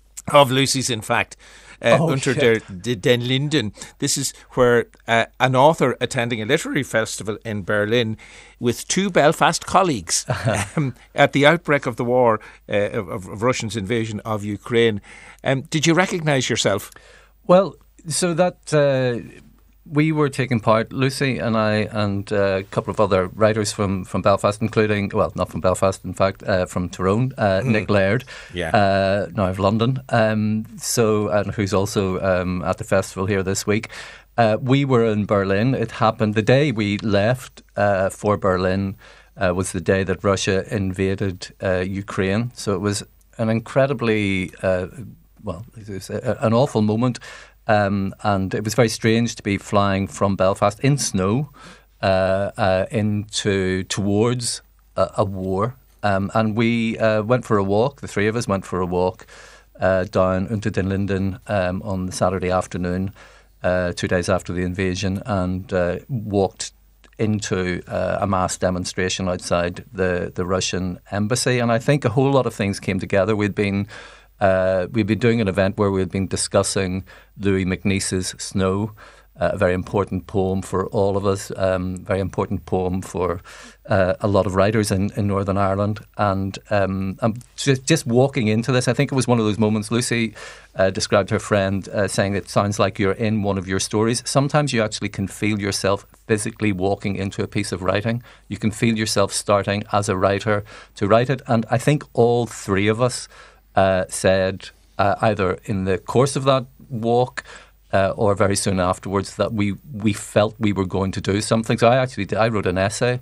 of Lucy's, in fact. Uh, Oh, Unter shit. der, den Linden. This is where uh, an author attending a literary festival in Berlin with two Belfast colleagues um, at the outbreak of the war, uh, of, of Russia's invasion of Ukraine. Um, did you recognise yourself? Well, so that uh, we were taking part, Lucy and I, and uh, a couple of other writers from, from Belfast, including, well, not from Belfast, in fact, uh, from Tyrone, uh, mm. Nick Laird, yeah. uh, now of London, um, so and who's also um, at the festival here this week. Uh, we were in Berlin. It happened the day we left uh, for Berlin uh, was the day that Russia invaded uh, Ukraine. So it was an incredibly, uh, well, it was a, an awful moment. Um, and it was very strange to be flying from Belfast in snow uh, uh, into towards a, a war. Um, and we uh, went for a walk. The three of us went for a walk uh, down Unter den Linden um, on the Saturday afternoon, uh, two days after the invasion, and uh, walked into uh, a mass demonstration outside the, the Russian embassy. And I think a whole lot of things came together. We'd been Uh, we'd been doing an event where we'd been discussing Louis MacNeice's Snow, uh, a very important poem for all of us, um, very important poem for uh, a lot of writers in, in Northern Ireland. And um, I'm just, just walking into this, I think it was one of those moments. Lucy uh, described her friend uh, saying it sounds like you're in one of your stories. Sometimes you actually can feel yourself physically walking into a piece of writing. You can feel yourself starting as a writer to write it. And I think all three of us Uh, said uh, either in the course of that walk uh, or very soon afterwards that we, we felt we were going to do something. So I actually did, I wrote an essay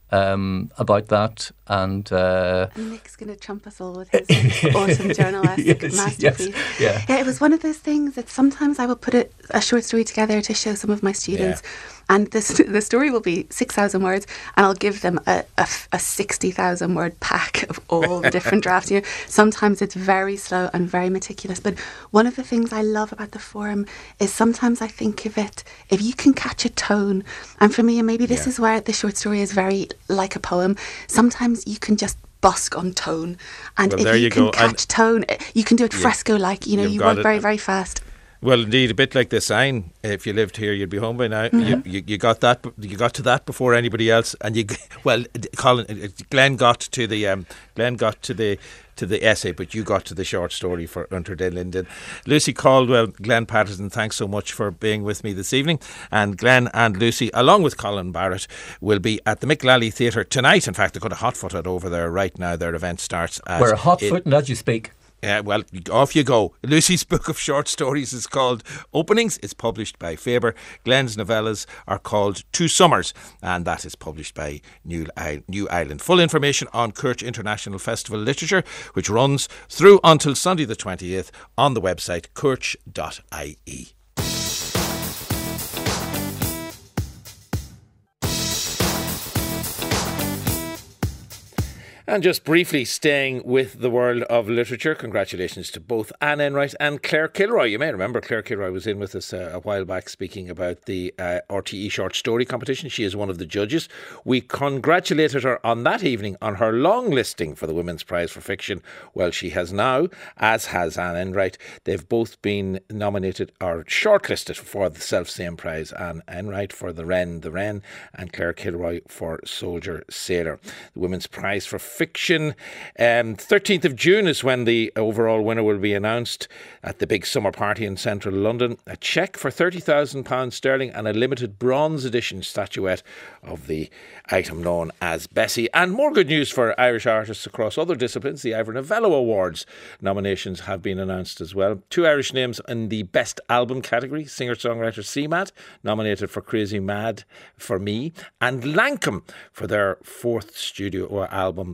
um, about that, and, uh, and Nick's going to trump us all with his awesome journalistic yes, masterpiece. Yes, yeah. yeah, it was one of those things that sometimes I will put a, a short story together to show some of my students. Yeah. And this, the story will be six thousand words, and I'll give them a, a, a sixty thousand word pack of all the different drafts. You know, sometimes it's very slow and very meticulous. But one of the things I love about the forum is sometimes I think of it, if you can catch a tone, and for me, and maybe this yeah. is where the short story is very like a poem, sometimes you can just busk on tone. And well, if there you, you can go. catch and tone, you can do it yeah. fresco-like, you know, You've you got work it. very, very fast. Well, indeed, a bit like the sign. If you lived here, you'd be home by now. Mm-hmm. You, you, you got that. You got to that before anybody else, and you. Well, Colin, Glenn got to the. Um, Glenn got to the. to the essay, but you got to the short story for Unter den Linden. Lucy Caldwell, Glenn Patterson, thanks so much for being with me this evening. And Glenn and Lucy, along with Colin Barrett, will be at the Mick Lally Theatre tonight. In fact, they've got a hot foot over there right now. Their event starts at... We're hot footing as you speak. Yeah, well, off you go. Lucy's book of short stories is called Openings. It's published by Faber. Glenn's novellas are called Two Summers, and that is published by New, I- New Island. Full information on Courch International Festival Literature, which runs through until Sunday the twentieth on the website courch dot I E. And just briefly staying with the world of literature, congratulations to both Anne Enright and Claire Kilroy. You may remember Claire Kilroy was in with us uh, a while back speaking about the uh, R T E short story competition. She is one of the judges. We congratulated her on that evening on her long listing for the Women's Prize for Fiction. Well, she has now, as has Anne Enright. They've both been nominated or shortlisted for the self-same prize. Anne Enright for The Wren, The Wren, and Claire Kilroy for Soldier Sailor. The Women's Prize for Fiction. Um, thirteenth of June is when the overall winner will be announced at the big summer party in central London. A cheque for thirty thousand pounds sterling and a limited bronze edition statuette of the item known as Bessie. And more good news for Irish artists across other disciplines. The Ivor Novello Awards nominations have been announced as well. Two Irish names in the Best Album category. Singer-songwriter C M A D, nominated for Crazy Mad for Me, and Lankum for their fourth studio album,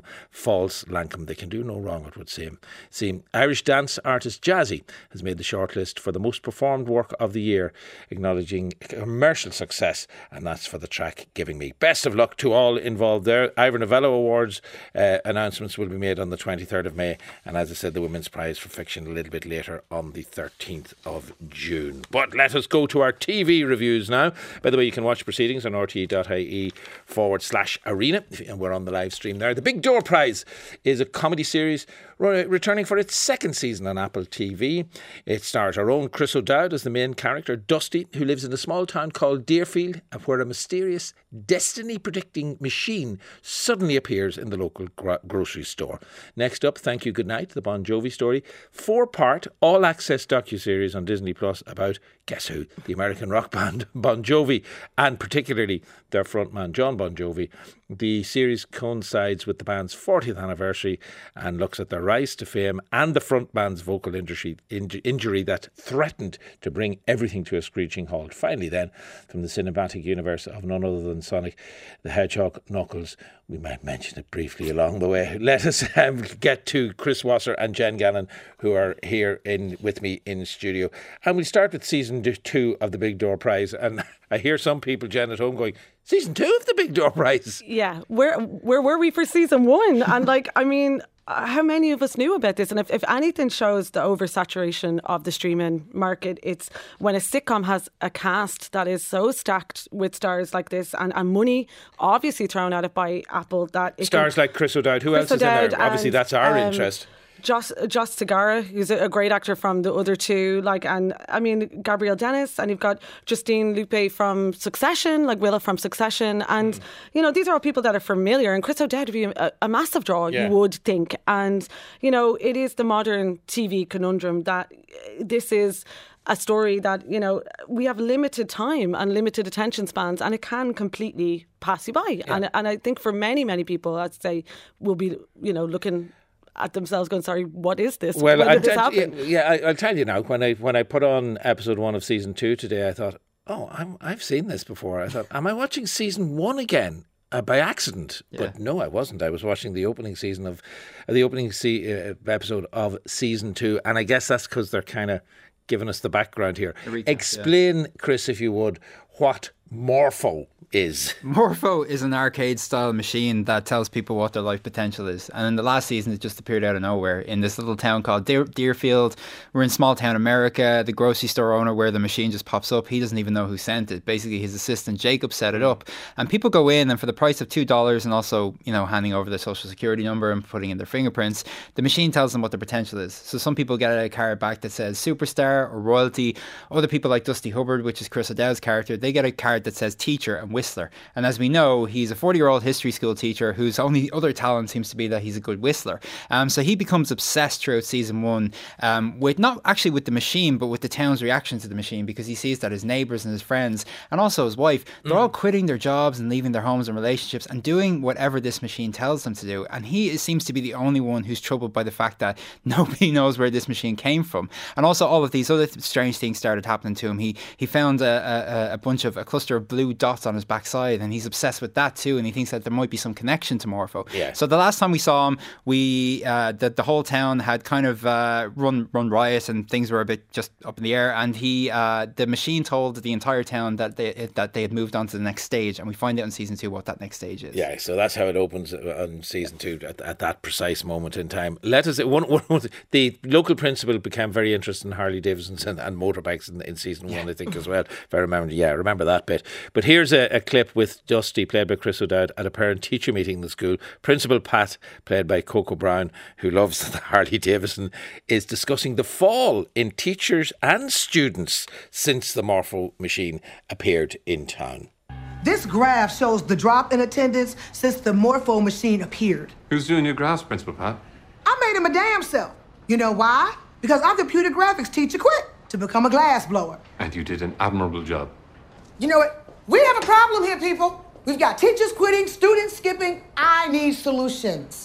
False Lankum. They can do no wrong, it would seem. seem. Irish dance artist Jazzy has made the shortlist for the most performed work of the year, acknowledging commercial success, and that's for the track Giving Me. Best of luck to all involved there. Ivor Novello Awards uh, announcements will be made on the twenty-third of May, and as I said, the Women's Prize for Fiction a little bit later on the thirteenth of June. But let us go to our T V reviews now. By the way, you can watch proceedings on rte.ie forward slash arena, and we're on the live stream there. The Big Door Prize is a comedy series returning for its second season on Apple T V. It stars our own Chris O'Dowd as the main character, Dusty, who lives in a small town called Deerfield, where a mysterious destiny-predicting machine suddenly appears in the local gro- grocery store. Next up, Thank You Goodnight, the Bon Jovi story. Four-part, all-access docuseries on Disney Plus about, guess who, the American rock band Bon Jovi, and particularly their frontman John Bon Jovi. The series coincides with the band's fortieth anniversary and looks at their rise to fame and the frontman's vocal injury, injury that threatened to bring everything to a screeching halt. Finally then, from the cinematic universe of none other than Sonic the Hedgehog, Knuckles, we might mention it briefly along the way. Let us um, get to Chris Wasser and Jen Gannon, who are here in with me in studio. And we'll start with season two of the Big Door Prize. And I hear some people, Jen, at home going, season two of the Big Door Prize? Yeah, where where were we for season one? And like, I mean, how many of us knew about this? And if, if anything shows the oversaturation of the streaming market, it's when a sitcom has a cast that is so stacked with stars like this, and, and money obviously thrown at it by Apple. That it Stars can, like Chris O'Dowd. Who Chris else O'Dowd is in there? Obviously, and, that's our um, interest. Joss, Joss Segarra, who's a great actor from the other two, like, and I mean, Gabrielle Dennis, and you've got Justine Lupe from Succession, like Willa from Succession, and mm. you know, these are all people that are familiar, and Chris O'Dowd would be a, a massive draw, yeah. you would think. And you know, it is the modern T V conundrum that this is a story that, you know, we have limited time and limited attention spans, and it can completely pass you by. Yeah. And and I think for many, many people, I'd say, will be, you know, looking at themselves going, sorry, what is this? Well, when did this I'll, happen? yeah, I, I'll tell you now, when I when I put on episode one of season two today, I thought, oh, I'm, I've seen this before. I thought, am I watching season one again? Uh, by accident, yeah. But no, I wasn't. I was watching the opening season of uh, the opening se- uh, episode of season two, and I guess that's because they're kind of giving us the background here. Recap, Explain, yeah. Chris, if you would, what Morpho is. Morpho is an arcade-style machine that tells people what their life potential is. And in the last season, it just appeared out of nowhere in this little town called Deer- Deerfield. We're in small-town America. The grocery store owner where the machine just pops up, he doesn't even know who sent it. Basically, his assistant, Jacob, set it up. And people go in, and for the price of two dollars and also, you know, handing over their social security number and putting in their fingerprints, the machine tells them what their potential is. So some people get a card back that says superstar or royalty. Other people, like Dusty Hubbard, which is Chris O'Dowd's character, they get a card that says teacher and whistler. And as we know, he's a forty-year-old history school teacher whose only other talent seems to be that he's a good whistler. Um, so he becomes obsessed throughout season one um, with not actually with the machine, but with the town's reaction to the machine, because he sees that his neighbours and his friends and also his wife, they're mm. all quitting their jobs and leaving their homes and relationships and doing whatever this machine tells them to do. And he seems to be the only one who's troubled by the fact that nobody knows where this machine came from. And also all of these other th- strange things started happening to him. He he found a, a, a bunch of, a cluster of blue dots on his backside, and he's obsessed with that too, and he thinks that there might be some connection to Morpho. Yeah. So the last time we saw him, we uh, the, the whole town had kind of uh, run run riot, and things were a bit just up in the air, and he uh, the machine told the entire town that they that they had moved on to the next stage, and we find out in season two what that next stage is. Yeah, so that's how it opens on season two at, at that precise moment in time. Let us one, one the local principal became very interested in Harley Davidsons and, and motorbikes in, in season yeah. one, I think, as well. If I remember, yeah, I remember that bit. But here's a, a clip with Dusty, played by Chris O'Dowd, at a parent-teacher meeting in the school. Principal Pat, played by Coco Brown, who loves the Harley Davidson, is discussing the fall in teachers and students since the Morpho machine appeared in town. This graph shows the drop in attendance since the Morpho machine appeared. Who's doing your graphs, Principal Pat? I made him a damn self. You know why? Because our computer graphics teacher quit to become a glass blower. And you did an admirable job. You know what? We have a problem here, people. We've got teachers quitting, students skipping. I need solutions.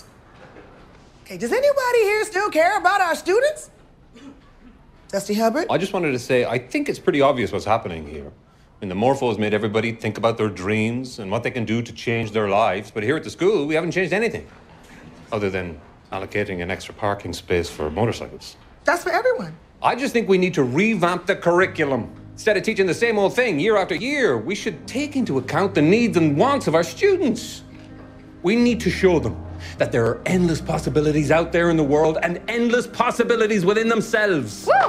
Okay, does anybody here still care about our students? Dusty Hubbard? I just wanted to say, I think it's pretty obvious what's happening here. I mean, the Morpho has made everybody think about their dreams and what they can do to change their lives. But here at the school, we haven't changed anything. other than allocating an extra parking space for motorcycles. That's for everyone. I just think we need to revamp the curriculum. Instead of teaching the same old thing year after year, we should take into account the needs and wants of our students. We need to show them that there are endless possibilities out there in the world and endless possibilities within themselves. Woo!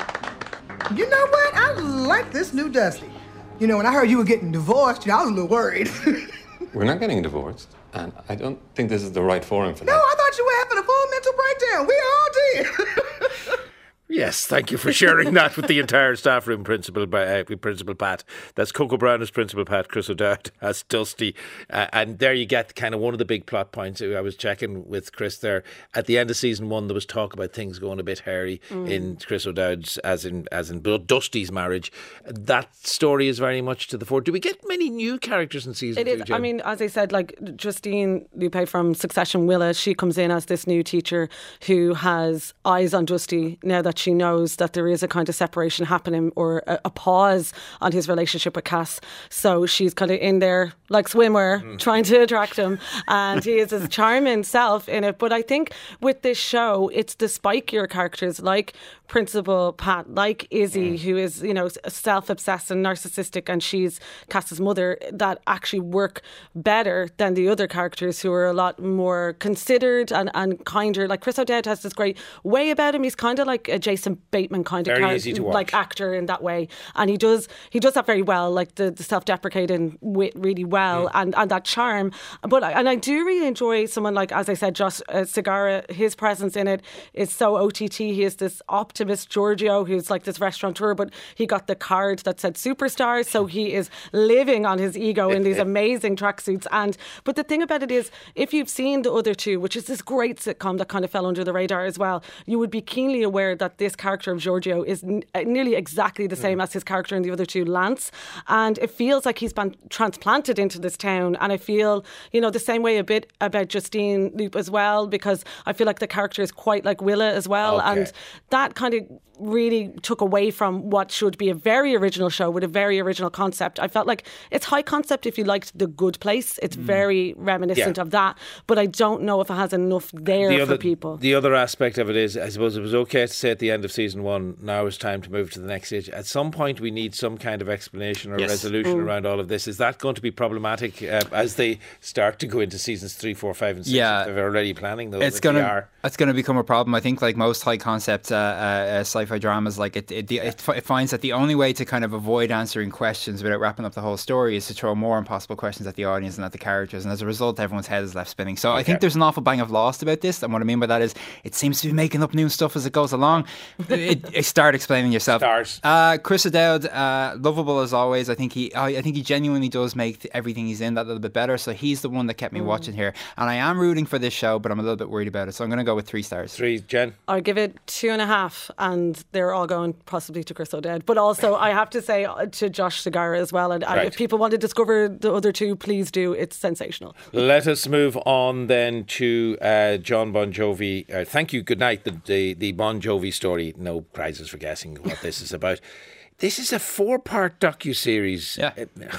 You know what? I like this new Dusty. You know, when I heard you were getting divorced, you know, I was a little worried. We're not getting divorced, and I don't think this is the right forum for that. No, I thought you were having a full mental breakdown. We all did. Yes, thank you for sharing that with the entire staff room, Principal uh, Principal Pat. That's Coco Brown as Principal Pat, Chris O'Dowd as Dusty. Uh, and there you get kind of one of the big plot points. I was checking with Chris there. At the end of season one, there was talk about things going a bit hairy mm. in Chris O'Dowd's, as in as in Dusty's marriage. That story is very much to the fore. Do we get many new characters in season it two, is. Jen? I mean, as I said, like Justine Lupe from Succession Willa, she comes in as this new teacher who has eyes on Dusty now that she knows that there is a kind of separation happening, or a, a pause on his relationship with Cass. So she's kind of in there like swimwear mm. trying to attract him, and he is his charming self in it. But I think with this show, it's the spikier characters like Principal Pat, like Izzy, mm. who is, you know, self-obsessed and narcissistic, and she's Cass's mother, that actually work better than the other characters who are a lot more considered and, and kinder. Like Chris O'Dowd has this great way about him. He's kind of like a Jason Bateman kind of very easy to watch. Like actor in that way, and he does he does that very well, like the, the self-deprecating wit really well, mm. and, and that charm. But I, and I do really enjoy someone like, as I said, Josh uh, Segarra. His presence in it is so O T T. He is this optimist Giorgio who's like this restaurateur, but he got the card that said superstar, so he is living on his ego in these amazing tracksuits. And but the thing about it is, if you've seen the other two, which is this great sitcom that kind of fell under the radar as well, you would be keenly aware that this character of Giorgio is n- nearly exactly the same mm. as his character in the other two, Lance, and it feels like he's been transplanted into this town. And I feel, you know, the same way a bit about Justine Lupe as well, because I feel like the character is quite like Willa as well, okay. and that kind of really took away from what should be a very original show with a very original concept. I felt like it's high concept if you liked The Good Place. It's mm. very reminiscent yeah. of that, but I don't know if it has enough there the for other, people. The other aspect of it is, I suppose it was okay to say at the end of season one, now it's time to move to the next stage. At some point we need some kind of explanation or yes. resolution mm. around all of this. Is that going to be problematic uh, as they start to go into seasons three, four, five and six? Yeah. If they're already planning those. It's going to it's going to become a problem. I think like most high concept uh, uh, sci-fi dramas, like it it, it it finds that the only way to kind of avoid answering questions without wrapping up the whole story is to throw more impossible questions at the audience and at the characters, and as a result everyone's head is left spinning. So okay. I think there's an awful bang of lost about this, and what I mean by that is it seems to be making up new stuff as it goes along. it, it start explaining yourself. Stars. Uh, Chris O'Dowd, uh, lovable as always. I think he I, I think he genuinely does make everything he's in that little bit better, so he's the one that kept me mm. watching here, and I am rooting for this show, but I'm a little bit worried about it, so I'm going to go with three stars. Three, Jen? I'll give it two and a half, and they're all going possibly to Chris O'Dowd. But also, I have to say to Josh Segarra as well. And right. if people want to discover the other two, please do. It's sensational. Let us move on then to uh, John Bon Jovi. Uh, thank you. Good night. The, the the Bon Jovi story. No prizes for guessing what this is about. This is a four-part docu-series. Yeah.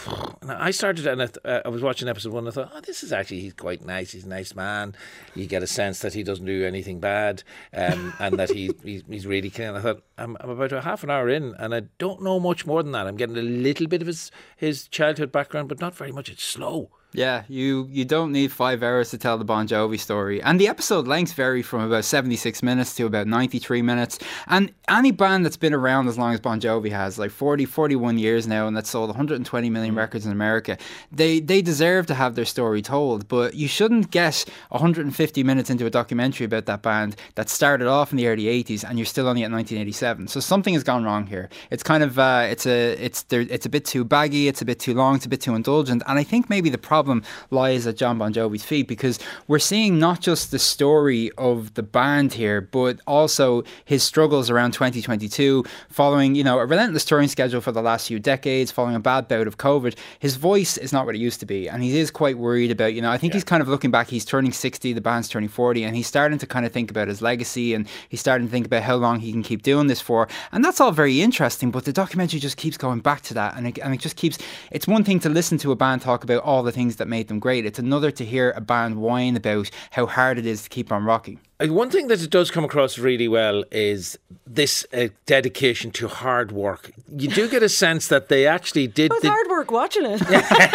I started and I, th- uh, I was watching episode one and I thought, oh, this is actually, he's quite nice. He's a nice man. You get a sense that he doesn't do anything bad um, and that he, he's, he's really clean. I thought, I'm, I'm about a half an hour in and I don't know much more than that. I'm getting a little bit of his, his childhood background, but not very much. It's slow. Yeah, you, you don't need five hours to tell the Bon Jovi story. And the episode lengths vary from about seventy-six minutes to about ninety-three minutes. And any band that's been around as long as Bon Jovi has, like forty, forty-one years now, and that's sold one hundred twenty million records in America, they, they deserve to have their story told. But you shouldn't get one hundred fifty minutes into a documentary about that band that started off in the early eighties and you're still only at nineteen eighty-seven. So something has gone wrong here. It's kind of, uh, it's a it's there, it's a bit too baggy, it's a bit too long, it's a bit too indulgent. And I think maybe the problem lies at John Bon Jovi's feet, because we're seeing not just the story of the band here, but also his struggles around twenty twenty-two, following, you know, a relentless touring schedule for the last few decades, following a bad bout of COVID. His voice is not what it used to be, and he is quite worried about, you know, I think yeah. he's kind of looking back, he's turning sixty, the band's turning forty, and he's starting to kind of think about his legacy, and he's starting to think about how long he can keep doing this for, and that's all very interesting, but the documentary just keeps going back to that, and it, and it just keeps, it's one thing to listen to a band talk about all the things things that made them great. It's another to hear a band whine about how hard it is to keep on rocking. One thing that it does come across really well is this uh, dedication to hard work. You do get a sense that they actually did... It was the hard work watching it.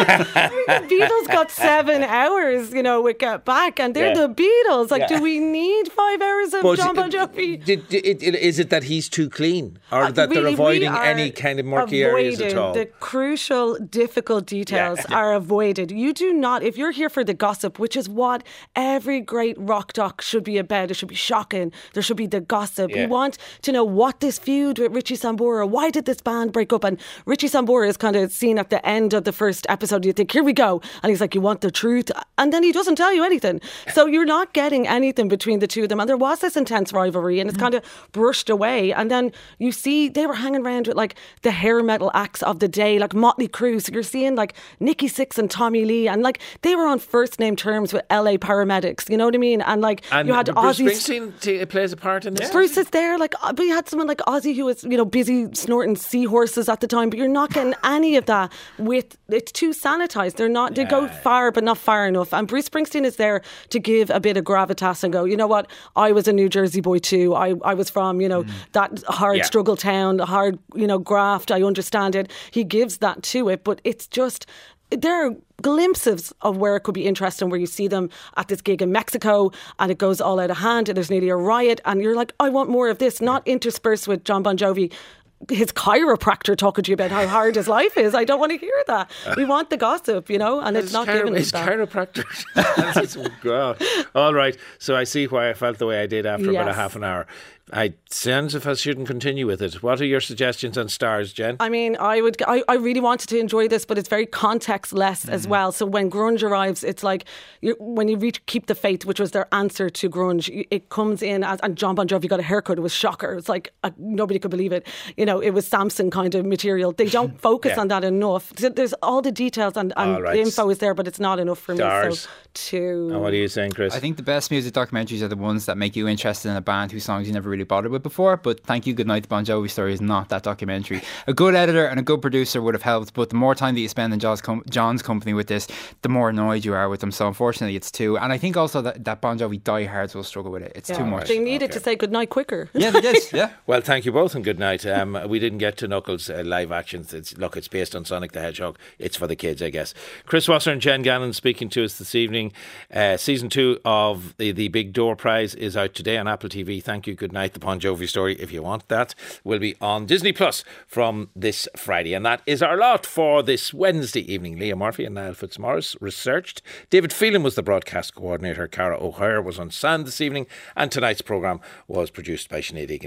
The Beatles got seven hours, you know, with Get Back, and they're Yeah. the Beatles. Like, Yeah. do we need five hours of But John Bon Jovi? Did, did, it, is it that he's too clean? Or Uh, that they're really, we avoiding are any kind of murky areas at avoiding all? The crucial, difficult details Yeah. are avoided. You do not, if you're here for the gossip, which is what every great rock doc should be about, it should be shocking. There should be the gossip. Yeah. We want to know what this feud with Richie Sambora, why did this band break up? And Richie Sambora is kind of seen at the end of the first episode. You think, here we go. And he's like, you want the truth? And then he doesn't tell you anything. So you're not getting anything between the two of them. And there was this intense rivalry and it's kind of brushed away. And then you see they were hanging around with like the hair metal acts of the day, like Motley Crue. So you're seeing like Nikki Sixx and Tommy Lee. And like they were on first name terms with L A paramedics. You know what I mean? And like and you had Bruce Ozzy. Springsteen t- plays a part in this. Bruce is there, like, but you had someone like Ozzy who was, you know, busy snorting seahorses at the time, but you're not getting any of that with, it's too sanitized. They're not, they go far, but not far enough. And Bruce Springsteen is there to give a bit of gravitas and go, you know what, I was a New Jersey boy too. I, I was from, you know, mm. that hard Yeah. struggle town, the hard, you know, graft. I understand it. He gives that to it, but it's just, there are glimpses of where it could be interesting, where you see them at this gig in Mexico and it goes all out of hand and there's nearly a riot and you're like, I want more of this, not interspersed with John Bon Jovi, his chiropractor talking to you about how hard his life is. I don't want to hear that. We want the gossip, you know, and it's, It's not chiro- given us It's that. chiropractor. God. All right. So I see why I felt the way I did after about a Yes. half an hour. I sounds if I shouldn't continue with it. What are your suggestions on stars, Jen? I mean, I would. I, I really wanted to enjoy this, but it's very context-less mm. as well. So when grunge arrives, it's like you're, when you reach Keep the Faith, which was their answer to grunge, it comes in as, and John Bon Jovi got a haircut. It was shocker. It's like uh, nobody could believe it. You know, it was Samson kind of material. They don't focus Yeah. on that enough. There's all the details and, and All right. the info is there, but it's not enough for Stars. me. So two. And what are you saying, Chris? I think the best music documentaries are the ones that make you interested in a band whose songs you never really bothered with before. But Thank You, Goodnight, the Bon Jovi Story is not that documentary. A good editor and a good producer would have helped, but the more time that you spend in John's, com- John's company with this, the more annoyed you are with them. So unfortunately it's two. And I think also that, that Bon Jovi diehards will struggle with it. It's Yeah. too much. They needed Okay. to say goodnight quicker. Yeah, they did. Yeah. Well, thank you both and good night. Um, we didn't get to Knuckles uh, live actions. It's, look, it's based on Sonic the Hedgehog. It's for the kids, I guess. Chris Wasser and Jen Gannon speaking to us this evening. Uh, season two of the, the Big Door Prize is out today on Apple T V. Thank you, good night. The Bon Jovi Story, if you want that, will be on Disney Plus from this Friday. And that is our lot for this Wednesday evening. Leah Murphy and Niall Fitzmaurice researched. David Phelan was the broadcast coordinator. Cara O'Hare was on sound this evening. And tonight's programme was produced by Sinead Egan.